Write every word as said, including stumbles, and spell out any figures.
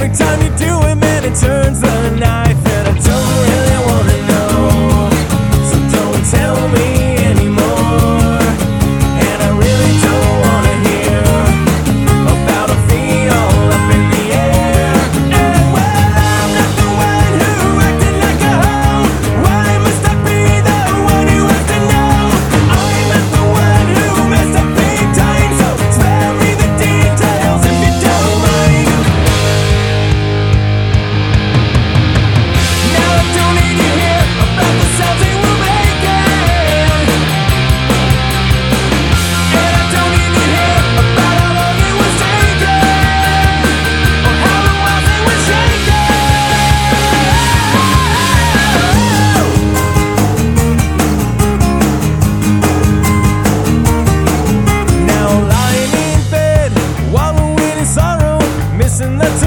every time you do it, man, it turns the knife. And I don't really wanna know, so don't tell me anymore. And I really don't wanna hear about a feet all up in the air. And well, I'm not the one who acted like a hoe. Why must I be the one who has to know? I'm not the one who messed up big time, so spare me the details if you don't mind. Now I don't need to hear about the sounds they were making, and I don't need to hear about how long it was taking, or how the walls they were shaking. Now lying in bed, wallowing in sorrow, missing the